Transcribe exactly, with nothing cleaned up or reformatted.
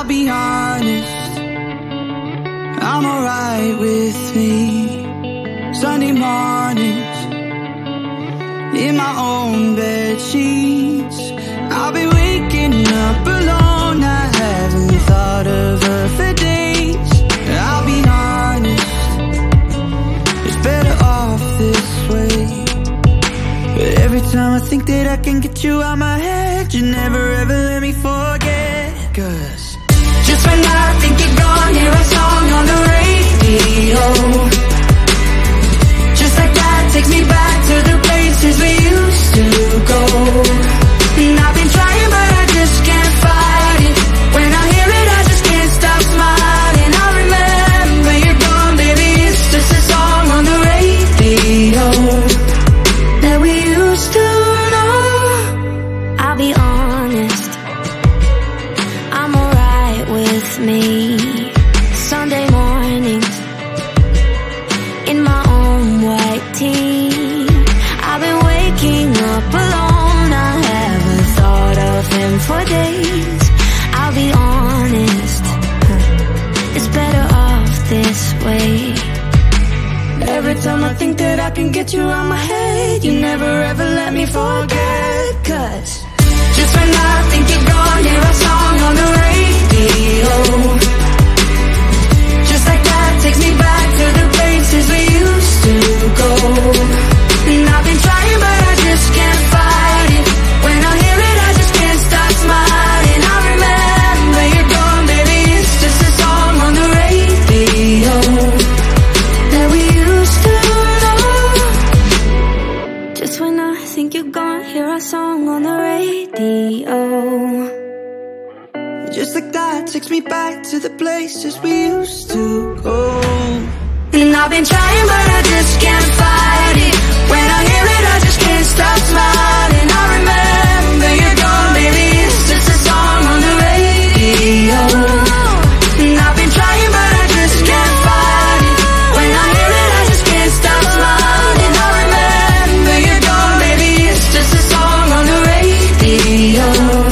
I'll be honest, I'm alright with me. Sunday mornings, in my own bed sheets, I'll be waking up alone. I haven't thought of her for days. I'll be honest, it's better off this way. But every time I think that I can get you out my head, you never ever let me forget. Cause just when I think you're gone, hear a song on the radio. Just like that takes me back to the places we used to go. And I've been trying but I just can't fight it. When I hear it I just can't stop smiling. I remember you're gone, baby, it's just a song on the radio that we used to know. I'll be honest, I'm alright with me. Sunday mornings, in my own white tee, I've been waking up alone. I haven't thought of him for days. I'll be honest, it's better off this way. Every time I think that I can get you out my head, you never ever let me forget. Cause just when I think you're gone, hear a song on the radio. Just like that takes me back to the places we used to go. And I've been trying but I just can't fight it. When I hear it I just can't stop smiling. I remember you're gone, baby, it's just a song on the radio that we used to know. Just when I think you're gone, hear a song on the radio. Just like that takes me back to the places we used to go. And I've been trying but I just can't fight it. When I hear it I just can't stop smiling. I remember you're gone, baby, it's just a song on the radio. And I've been trying but I just can't fight it. When I hear it I just can't stop smiling. I remember you're gone, baby, it's just a song on the radio.